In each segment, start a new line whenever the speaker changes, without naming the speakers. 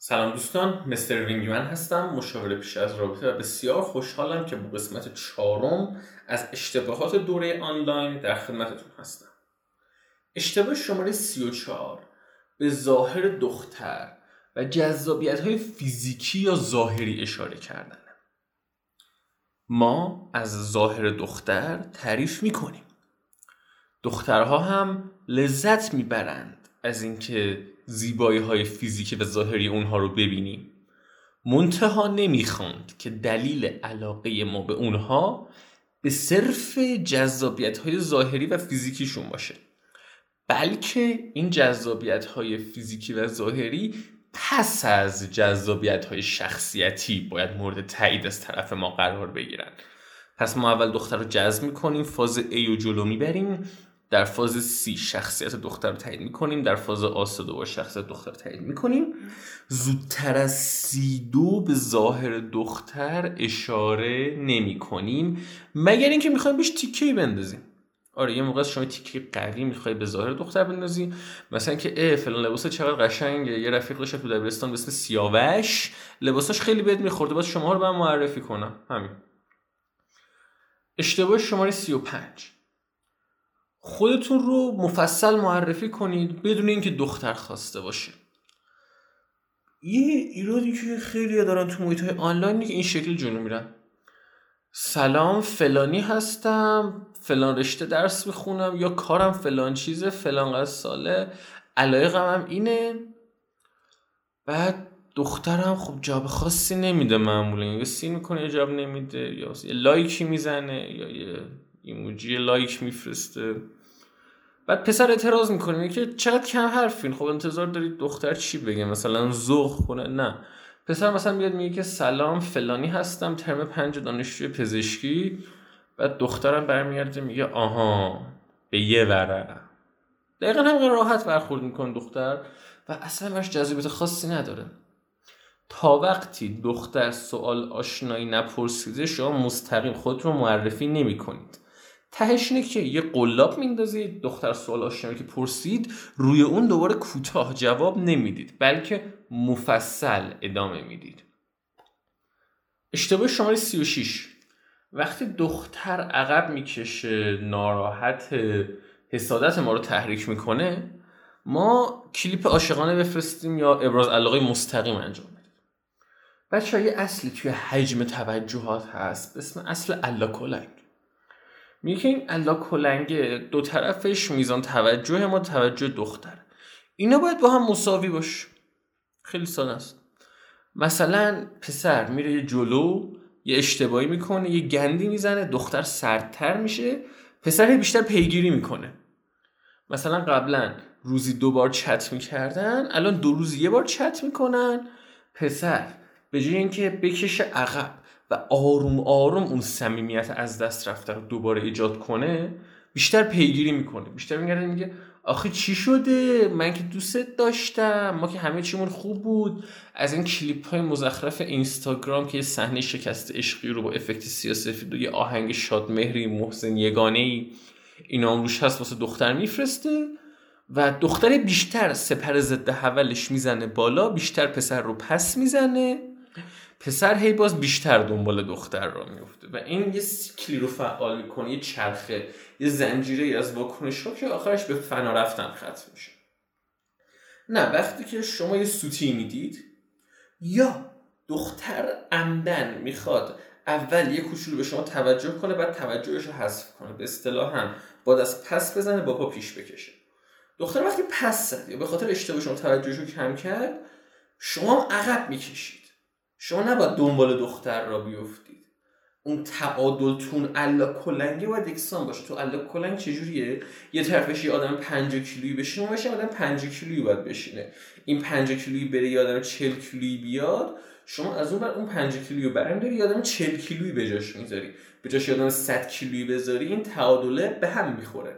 سلام دوستان، مستر وینگمن هستم، مشاور پیش از رابطه و بسیار خوشحالم که با قسمت 4 از اشتباهات دوره آنلاین در خدمتتون هستم. اشتباه شماره 34 به ظاهر دختر و جذابیت‌های فیزیکی یا ظاهری اشاره کردن. ما از ظاهر دختر تعریف می‌کنیم. دخترها هم لذت می‌برند از اینکه زیبایی‌های فیزیکی و ظاهری اونها رو ببینیم. منتها نمیخواند که دلیل علاقه ما به اونها به صرف جذابیت‌های ظاهری و فیزیکیشون باشه، بلکه این جذابیت‌های فیزیکی و ظاهری پس از جذابیت‌های شخصیتی باید مورد تایید از طرف ما قرار بگیرن. پس ما اول دختر رو جذب می‌کنیم، فاز A رو جلو میبریم، در فاز C شخصیت دختر رو تایید میکنیم، در فاز A دوباره شخصیت دختر رو تایید میکنیم. زودتر از C2 به ظاهر دختر اشاره نمی کنیم مگر اینکه میخوایم بهش تیکه‌ای بندازیم. آره، یه موقع شما تیکه قوی میخوای به ظاهر دختر بندازی، مثلا که فلان لباسه چقدر قشنگه، یه رفیق داشت تو دبیرستان به اسم سیاوش، لباساش خیلی بهت میخورده، باید شما رو من معرفی کنم. همین. اشتباه شماره 35: خودتون رو مفصل معرفی کنید بدون اینکه دختر خواسته باشه. یه ایرادی که خیلی دارن تو محیط‌های آنلاین که این شکل جلو میرن: سلام، فلانی هستم، فلان رشته درس میخونم، یا کارم فلان چیزه، فلان قد ساله، علایقم هم اینه. بعد دخترم خب جواب خاصی نمیده، معمولا یا سین میکنه یا جواب نمیده، یا یه لایکی میزنه یا یه ایموجی لایک میفرسته. بعد پسر اعتراض میکنه که چقدر کم حرفین، خب انتظار دارید دختر چی بگه، مثلا ذوق کنه؟ نه، پسر مثلا میاد میگه که سلام، فلانی هستم، ترم 5 دانشجوی پزشکی. بعد دخترم برمیگرده میگه آها، به یه وره. دقیقا هم راحت برخورد میکنه دختر و اصلا براش جذابیت خاصی نداره. تا وقتی دختر سوال آشنایی نپرسیده شما مستقیم خودتون رو معرفی نمی کنید. تهش اینه که یه قلاب میندازید، دختر سوال آشنایی که پرسید روی اون دوباره کوتاه جواب نمیدید، بلکه مفصل ادامه میدید. اشتباه شماره 36: وقتی دختر عقب میکشه، ناراحت، حسادت ما رو تحریک میکنه، ما کلیپ عاشقانه بفرستیم یا ابراز علاقه مستقیم انجام بدیم. بچه‌ها یه اصلی توی حجم توجهات هست به اسم اصل الاکلنگ. میگه که این الاکلنگ دو طرفش میزان توجه ما توجه دختر، اینا باید با هم مساوی باشه. خیلی ساده است. مثلا پسر میره یه جلو، یه اشتباهی میکنه، یه گندی میزنه، دختر سردتر میشه، پسر بیشتر پیگیری میکنه. مثلا قبلا روزی 2 بار چت میکردن، الان 2 روز 1 بار چت میکنن. پسر به جای اینکه بکشه عقب و آروم آروم اون صمیمیت از دست رفته رو دوباره ایجاد کنه، بیشتر پیگیری میکنه، بیشتر میگرده میگه آخه چی شده، من که دوستت داشتم، ما که همه چیمون خوب بود. از این کلیپ های مزخرف اینستاگرام که یه صحنه شکست عشقی رو با افکت سیاه‌سفید و یه آهنگ شادمهری محسن یگانه‌ای اینا روش هست واسه دختر میفرسته و دختر بیشتر سپر ضد حولش میزنه بالا، بیشتر پسر رو پس میزنه، پسر هی باز بیشتر دنبال دختر را میفته و این یه سیکلی رو فعال میکنه، یه چرخه، یه زنجیره از واکنش‌ها که آخرش به فنا رفتن ختم میشه. نه، وقتی که شما یه سوتی میدید یا دختر عمدن میخواد اول یه کوچولو به شما توجه کنه بعد توجهش رو حذف کنه، به اصطلاح هم با دست پس بزنه با پا پیش بکشه. دختر وقتی پس زد یا به خاطر اشتباه شما توجهش رو کم کرد، شما هم عقب میکشید. شما نباید دنبال دختر را بیفتید. اون تعادل تون الاکلنگی باید یکسان باشه. تو الاکلنگ چجوریه؟ یه طرفش یه آدم 50 کیلویی بشینه، اون آدم 50 کیلویی باید بشینه. این 50 کیلویی بره یه آدم 40 کیلویی بیاد، شما از اون بر اون 50 کیلویی رو برمی‌داری، یه آدم 40 کیلویی به جاش میذاری، به جاش یه آدم 100 کیلویی بذاری، این تعادله به هم میخوره.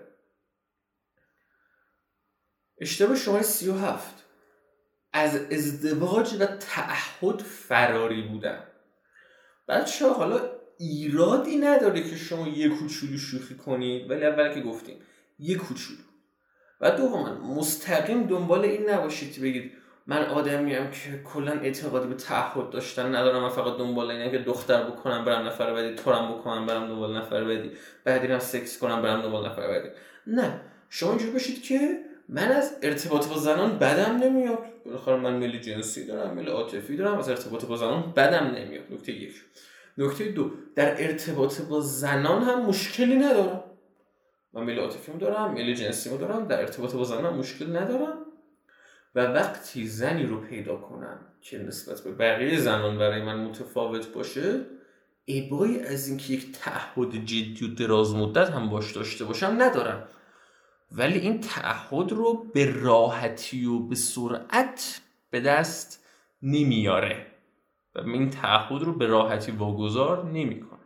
اشتباه شماره 37: از ازدواج و تعهد فراری بودن. بچه‌ها حالا ایرادی نداره که شما یه کوچولو شوخی کنید، ولی اول که گفتیم یه کوچولو، و دوما مستقیم دنبال این نباشید بگید من آدمیم که کلا اعتقادی به تعهد داشتن ندارم. من فقط دنبال اینم که دختر بکنم برم نفر بعدی، تورم بکنم برم دنبال نفر بعدی، بعدینم سکس کنم برم دنبال نفر بعدی. نه، شما اینجوری باشید که من از ارتباط با زنان بدم نمیاد. بالاخره من میل جنسی دارم، میل عاطفی دارم، از ارتباط با زنان بدم نمیاد. نکته 1. نکته 2، در ارتباط با زنان هم مشکلی ندارم. من میل عاطفیمو دارم، میل جنسیمو دارم، در ارتباط با زنان مشکل ندارم. و وقتی زنی رو پیدا کنم که نسبت به بقیه زنان برای من متفاوت باشه، ابایی از اینکه یک تعهد جدی و دراز مدت هم باش داشته باشم ندارم. ولی این تعهد رو به راحتی و به سرعت به دست نمیاره و این تعهد رو به راحتی واگذار نمیکنه.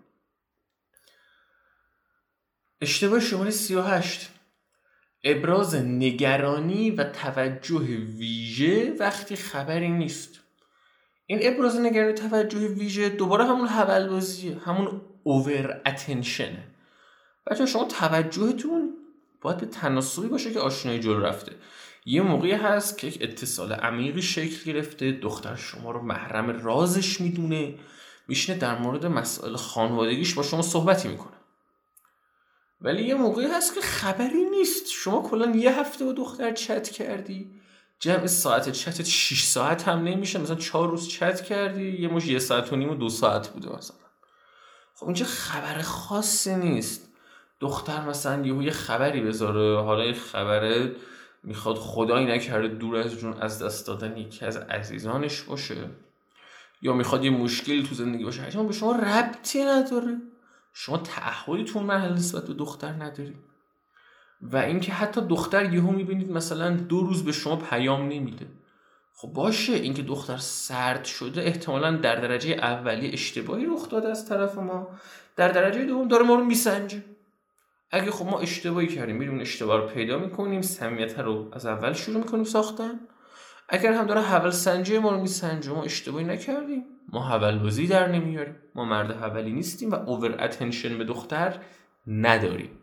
اشتباه شماره 38، ابراز نگرانی و توجه ویژه وقتی خبری نیست. این ابراز نگرانی و توجه ویژه دوباره همون حولبازیه، همون اوور اتنشنه. بچه شما توجهتون باید به تناسبی باشه که آشنایی جلو رفته. یه موقعی هست که یک اتصال عمیقی شکل گرفته، دختر شما رو محرم رازش میدونه، میشینه در مورد مسائل خانوادگیش با شما صحبتی میکنه. ولی یه موقعی هست که خبری نیست. شما کلا یه هفته با دختر چت کردی، جمع ساعت چتت 6 ساعت هم نمیشه، مثلا 4 روز چت کردی، یه مش 1.5 ساعت و 2 ساعت بوده مثلا. خب اینجا خبر خاصی نیست. دختر مثلا یه خبری بذاره، حالا این خبره میخواد خدایی نکرده دور از جون از دست دادن یکی از عزیزانش باشه، یا میخواد یه مشکلی تو زندگی باشه، حتما به شما ربطی نداره. شما تعهدی تو اون مرحله نسبت به دختر نداری. و اینکه حتی دختر یهو میبینید مثلا 2 روز به شما پیام نمیده. خب باشه، اینکه دختر سرد شده احتمالاً در درجه اولی اشتباهی رخ داده از طرف ما، در درجه دوم داره ما رو میسنجه. اگه خب ما اشتباهی کردیم، میریم اشتباه رو پیدا میکنیم، صمیمیت رو از اول شروع میکنیم ساختن. اگر هم داره حول سنجی ما رو میسنجه، ما اشتباهی نکردیم، ما حولبازی در نمیاریم، ما مرد حولی نیستیم و اوور اتنشن به دختر نداریم.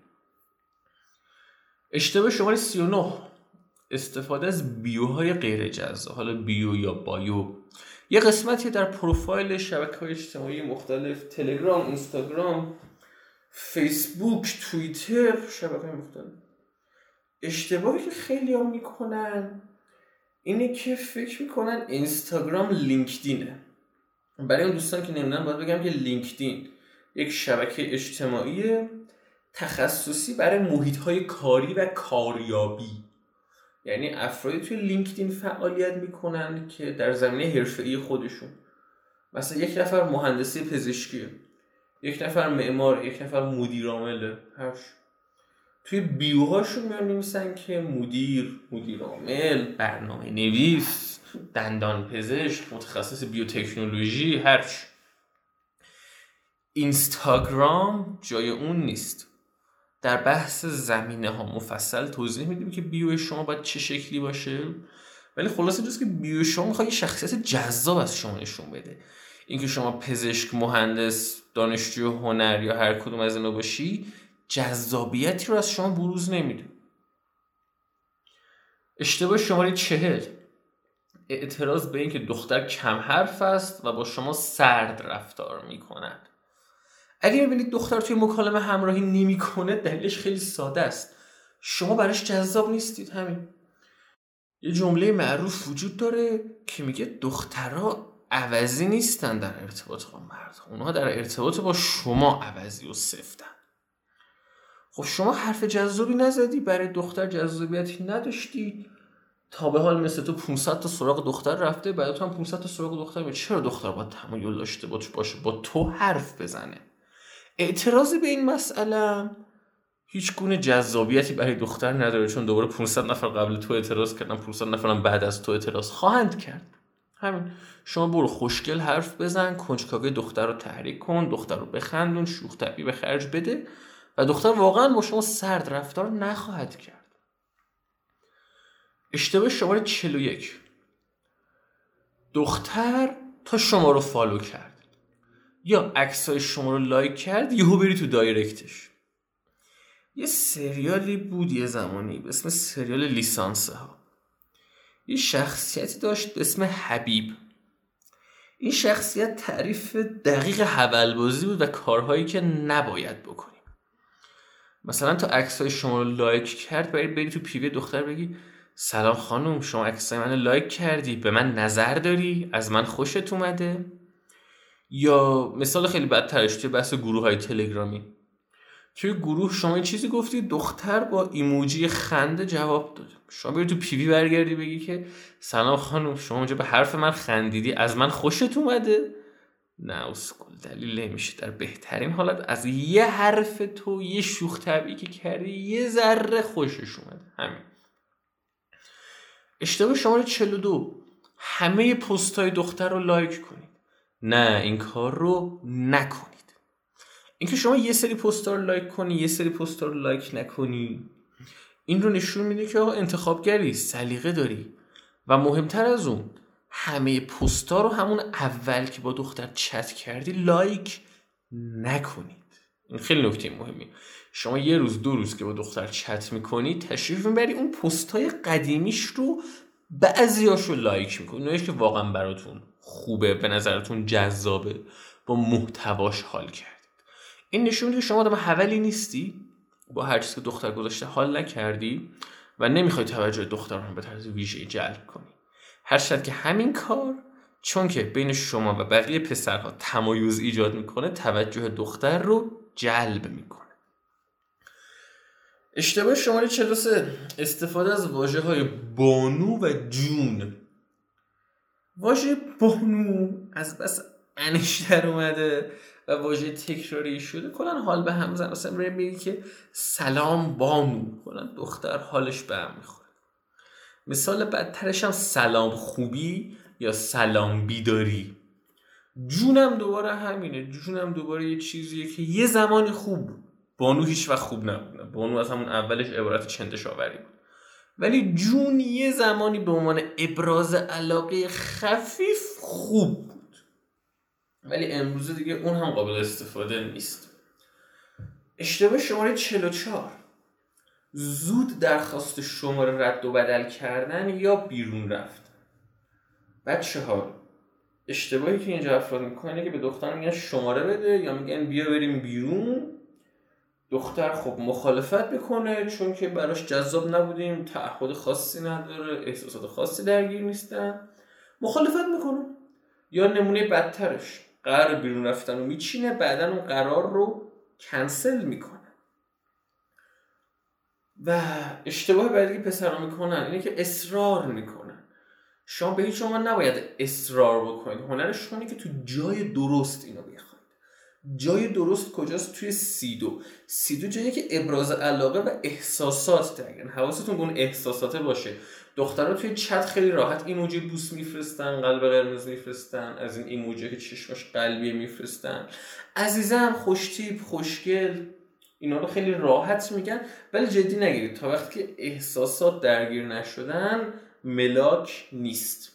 اشتباه شماره 39، استفاده از بیوهای غیر جذاب. حالا بیو یا بایو یه قسمتی در پروفایل شبکه‌های اجتماعی مختلف، تلگرام، اینستاگرام، فیسبوک، توییتر، شبکه‌های مختلف. اشتباهی که خیلی ها میکنن اینه که فکر میکنن اینستاگرام لینکدینه. برای اون دوستان که نمیدونن باید بگم که لینکدین یک شبکه اجتماعی تخصصی برای محیط‌های کاری و کاریابی. یعنی افرادی توی لینکدین فعالیت میکنن که در زمینه حرفه‌ای خودشون، مثلا یک نفر مهندسی پزشکیه، یک نفر معمار، یک نفر مدیر عامله، توی بیوهاشون می‌نویسن که مدیر عامل، برنامه نویس، دندان پزشک، متخصص بیوتکنولوژی، هرچی. اینستاگرام جای اون نیست. در بحث زمینه ها مفصل توضیح میدیم که بیو شما باید چه شکلی باشه، ولی خلاصه اینجاست که بیو شما میخواد یه شخصیت جذاب از شما نشون بده. اینکه شما پزشک، مهندس، دانشجو هنر یا هر کدوم از اینا باشی، جذابیتی رو از شما بروز نمیده. اشتباه شماره 40، اعتراض به این که دختر کم حرف است و با شما سرد رفتار میکند. اگه میبینید دختر توی مکالمه همراهی نمیکنه، دلیلش خیلی ساده است. شما براش جذاب نیستید. همین. یه جمله معروف وجود داره که میگه دخترها عوضی نیستن در ارتباط با مرد، اونها در ارتباط با شما عوضی و سفتن. خب شما حرف جذابی نزدی، برای دختر جذابیتی نداشتی، تا به حال مثل تو 500 تا سراغ دختر رفته، بعد تو هم 500 تا سراغ دختر میره. چرا دختر باید تمایل داشته باشه با تو حرف بزنه؟ اعتراضی به این مسئله هیچ گونه جذابیتی برای دختر نداره، چون دوباره 500 نفر قبل تو اعتراض کردن، 500 نفر هم بعد از تو اعتراض خواهند کرد. همین. شما برو خوشگل حرف بزن، کنجکاوی دختر رو تحریک کن، دختر رو بخندون، شوخ طبعی به خرج بده و دختر واقعا با شما سرد رفتار نخواهد کرد. اشتباه شماره 41، دختر تا شما رو فالو کرد یا عکسای شما رو لایک کرد، یهو بری تو دایرکتش. یه سریالی بود یه زمانی به اسم سریال لیسانسه ها. یه شخصیتی داشت به اسم حبیب. این شخصیت تعریف دقیق حولبازی بود و کارهایی که نباید بکنیم. مثلا تا عکسای شما رو لایک کرد بری تو پیوی دختر بگی سلام خانم، شما عکسای منو لایک کردی، به من نظر داری، از من خوشت اومده؟ یا مثال خیلی بدترش توی بحث گروه‌های تلگرامی، توی گروه شما این چیزی گفتی، دختر با ایموجی خنده جواب داد. شما بری تو پیوی برگردی بگی که سلام خانم، شما اونجا به حرف من خندیدی، از من خوشت اومده؟ نه اسکول، دلیل نمیشه. در بهترین حالت از یه حرف تو، یه شوخ طبعی که کردی، یه ذره خوشش اومده. همین. اشتباه شماره 42، همه پست‌های دختر رو لایک کنید. نه، این کار رو نکنید. اینکه شما یه سری پست‌ها رو لایک کنی، یه سری پست‌ها رو لایک نکنی، این رو نشون میده که آقا انتخابگری، سلیقه داری. و مهمتر از اون، همه پست‌ها رو همون اول که با دختر چت کردی لایک نکنید. این خیلی نکته مهمی. شما یه روز دو روز که با دختر چت میکنی، تشریف میبری اون پست‌های قدیمیش رو، بعضیاشو لایک میکنی، اونایش که واقعا براتون خوبه، به نظرتون جذابه، با محتواش حال کردید. این نشون میده که شما آدم حولی نیستی، با هر چیزی که دختر گذاشته حال نکردی و نمیخوای توجه دختران به طرز ویژه‌ای جلب کنی. هرچند که همین کار، چون که بین شما و بقیه پسرها تمایز ایجاد میکنه، توجه دختر رو جلب میکنه. اشتباه شماره 43، استفاده از واژه‌های بانو و جون. واژه بانو از بس انش در اومده و واژه تکراری شده، کلا حال به هم زن. مثلا بگی که سلام بانو، کلا دختر حالش به هم میخوره. مثال بدترش هم سلام خوبی یا سلام بیداری. جونم دوباره همینه. جونم دوباره یه چیزیه که یه زمانی خوب بود. بانو هیچ وقت خوب نبود. بانو از همون اولش عبارت چندش آوری بود. ولی جون یه زمانی به عنوان ابراز علاقه خفیف خوب بود. ولی امروز دیگه اون هم قابل استفاده نیست. اشتباه شماره 44، زود درخواست شماره رد و بدل کردن یا بیرون رفتن. بچه‌ها، اشتباهی که اینجا افراد میکنن اینه که به دختر میگن شماره بده یا میگن بیا بریم بیرون. دختر خب مخالفت میکنه، چون که براش جذاب نبودیم، تعهد خاصی نداره، احساسات خاصی درگیر نیستن، مخالفت میکنه. یا نمونه بدترش، قرار بیرون رفتن رو میچینه، بعدن اون قرار رو کنسل میکنه. و اشتباه بعدی که پسرها میکنن اینه که اصرار میکنن. شما به هیچ عنوان نباید اصرار بکنید. هنرش اینه که تو جای درست اینو بخواید. جای درست کجاست؟ توی سی دو جایی که ابراز علاقه و احساسات درگیرن. حواستون به اون احساساته باشه. دخترها توی چت خیلی راحت ایموجی بوس میفرستن، قلب قرمز میفرستن، از این ایموجی که چشمش قلبیه میفرستن، عزیزم، خوشتیپ، خوشگل، اینا رو خیلی راحت میگن. ولی جدی نگیرید، تا وقتی که احساسات درگیر نشدن ملاک نیست.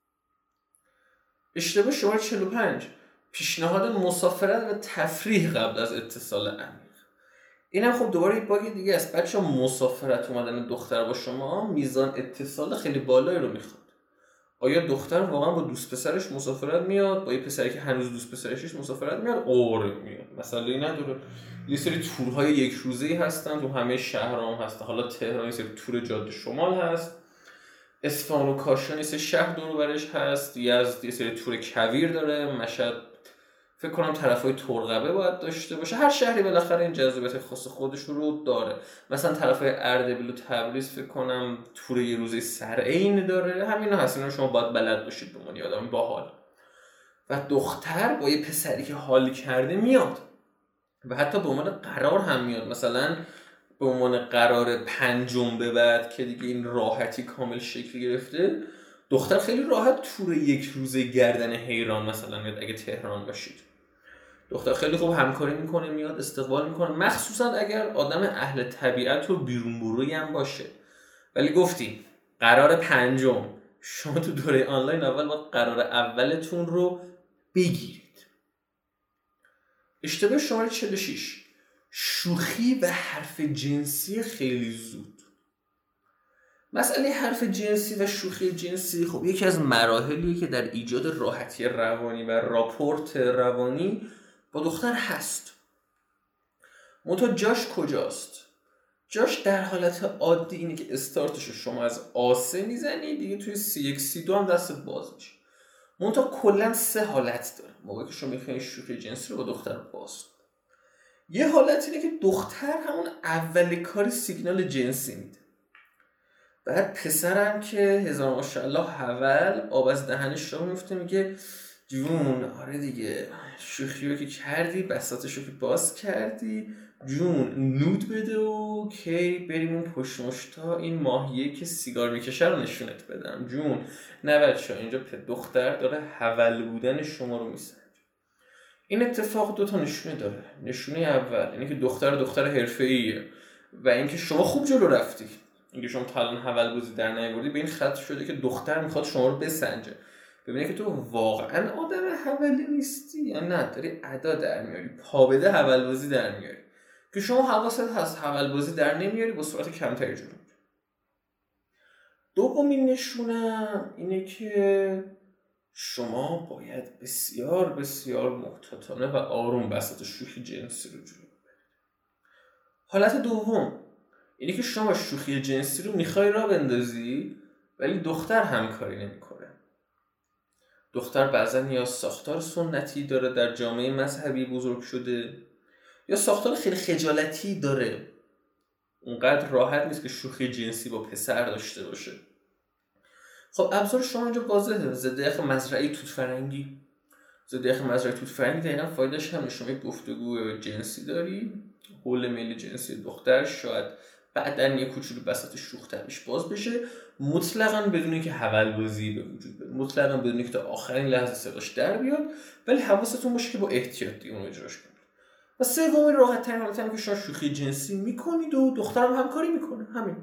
اشتباه شماره 45، پیشنهاد مسافرت و تفریح قبل از اتصال عمیق. اینم خب دوباره یک باگ دیگه است. بچه‌ها، مسافرت اومدن دختر با شما میزان اتصال خیلی بالایی رو میخواد. آیا دختر واقعا با دوست پسرش مسافرت میاد؟ با یه پسری که هنوز دوست پسرش مسافرت میاد؟ آره میاد. مسئله نداره. یه سری تورهای یک روزه‌ای هستن، تو همه شهرها هم هست. حالا تهران یه سری تور جاده شمال هست، اصفهان و کاشان یه سری شهر دور و برش هست، یزد یه سری تور کویر داره، مشهد فکر کنم طرفای ترقبه باید داشته باشه. هر شهری بالاخره این جذابیت خاص خودش رو داره. مثلا طرفای اردبیل و تبریز فکر کنم تور یه روزه سرعین داره. همینا هست، اینا شما باید بلد باشید به عنوان آدم باحال. و دختر با یه پسری که حال کرده میاد و حتی به عنوان قرار هم میاد. مثلا به عنوان قرار 5 به بعد که دیگه این راحتی کامل شکل گرفته، دختر خیلی راحت تور یک روزه گردن حیران مثلا میاد. اگه تهران باشید، دختر خیلی خوب همکاری میکنه، میاد استقبال میکنه، مخصوصا اگر آدم اهل طبیعت و بیرون بروی هم باشه. ولی گفتیم قرار 5، شما تو دوره آنلاین اول باید قرار اولتون رو بگیرید. اشتباه شماره 46، شوخی و حرف جنسی خیلی زود. مسئله حرف جنسی و شوخی جنسی خب یکی از مراحلیه که در ایجاد راحتی روانی و راپورت روانی با دختر هست. منتها جاش کجاست؟ جاش در حالت عادی اینه که استارتشو شما از آسه میزنی، دیگه توی C1 C2 هم دستت باز میشه. منتها کلا 3 حالت داره موقعی که شما میخواین شوخی جنسی رو با دختر باز. یه حالت اینه که دختر همون اول کاری سیگنال جنسی میده، بعد پسرم که هزار ماشاءالله حول آب از دهنش را میفته، میگه جون آره دیگه شوخی رو که کردی، بساطش رو که باز کردی، جون نود بده و کی بریم اون پشت مشتا این ماهیه که سیگار میکشه رو نشونت بدم. جون نه بچه ها اینجا دختر داره حول بودن شما رو میسنجه. این اتفاق 2 تا نشونه داره. نشونه اول اینه که دختر حرفه‌ایه و اینکه شما خوب جلو رفتی. اینکه شما تا الان حول بازی در نیاوردی به این خط شده که دختر میخواد شما رو بسنجه، ببینه که تو واقعا آدم حولی نیستی یا نه داری ادا در میاری، پا بده حول بازی در میاری، که شما حواست هست حول بازی در نمیاری، با سرعت کمتری جلو میری. دومین نشونه اینه که شما باید بسیار بسیار محتاطانه و آروم بساط شوخی جنسی رو جلو ببرید. حالت دوم اینه که شما شوخی جنسی رو میخوای راه بندازی ولی دختر همکاری نمیکنه. دختر بعضن یا ساختار سنتی داره، در جامعه مذهبی بزرگ شده، یا ساختار خیلی خجالتی داره، اونقدر راحت نیست که شوخی جنسی با پسر داشته باشه. خب ابزار شما اینجا واضحه، ضد یخ مزرعه توت فرنگی. ضد یخ مزرعه توت فرنگی دقیقاً فایدهش همینه، شما یک گفتگو جنسی داری، حول میل جنسی دختر شاید بعداً یه کوچولو بساط شوخ طبعش باز بشه، مطلقاً بدون اینکه حول بازی به وجود بیاد، مطلقاً بدون اینکه تا آخرین لحظه صداش در بیاد، ولی حواستون باشه که با احتیاط اون اجراش کنید. و سومین راحت ترین حالت اینه که شما شوخی جنسی میکنید و دخترم همکاری میکنه. همین.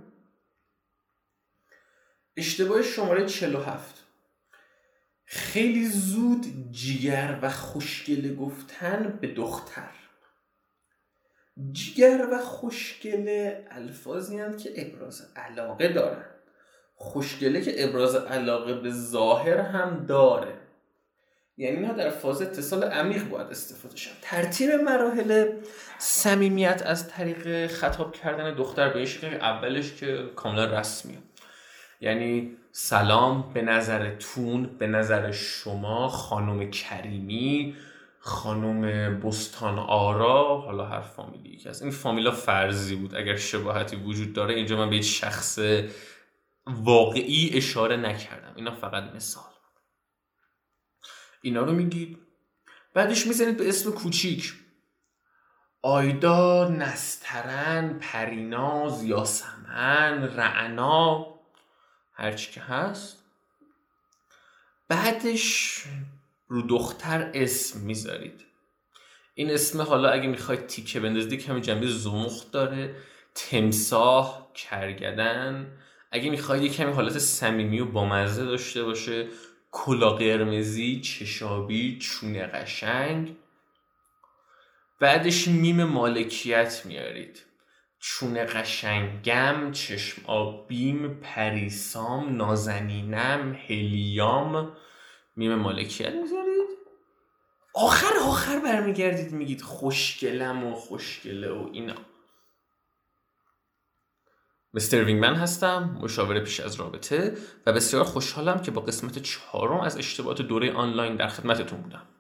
اشتباه شماره 47: خیلی زود جیگر و خوشگله گفتن به دختر. جیگر و خوشگله الفاظی هستند که ابراز علاقه دارن. خوشگله که ابراز علاقه به ظاهر هم داره، یعنی اینا در فاز اتصال عمیق باید استفاده شن. ترتیب مراحل صمیمیت از طریق خطاب کردن دختر به این شکل اولش که کاملا رسمیه، یعنی سلام، به نظرتون، به نظر شما، خانم کریمی، خانم بستان آرا، حالا هر فامیلی که از این فامیلا فرضی بود، اگر شباهتی وجود داره اینجا من به هیچ شخص واقعی اشاره نکردم، اینا فقط مثال. اینا رو میگید، بعدش میزنید به اسم کوچیک: آیدا، نسترن، پریناز، یاسمن، رعنا، هرچی که هست. بعدش رو دختر اسم میذارید. این اسم حالا اگه میخواید تیکه بندازید کمی جنبه زمخت داره، تمساح، کرگدن. اگه میخواید کمی حالت صمیمی و بامزه داشته باشه، کلا قرمزی، چشابی، چونه قشنگ. بعدش میم مالکیت میارید: چونه قشنگم، چشم آبیم، پریسام، نازنینم، هلیام. میم مالکیت میذارید. آخر برمیگردید میگید خوشگلم و خوشگله و اینا. مستر وینگمن هستم، مشاور پیش از رابطه، و بسیار خوشحالم که با قسمت 4 از اشتباهات دوره آنلاین در خدمتتون بودم.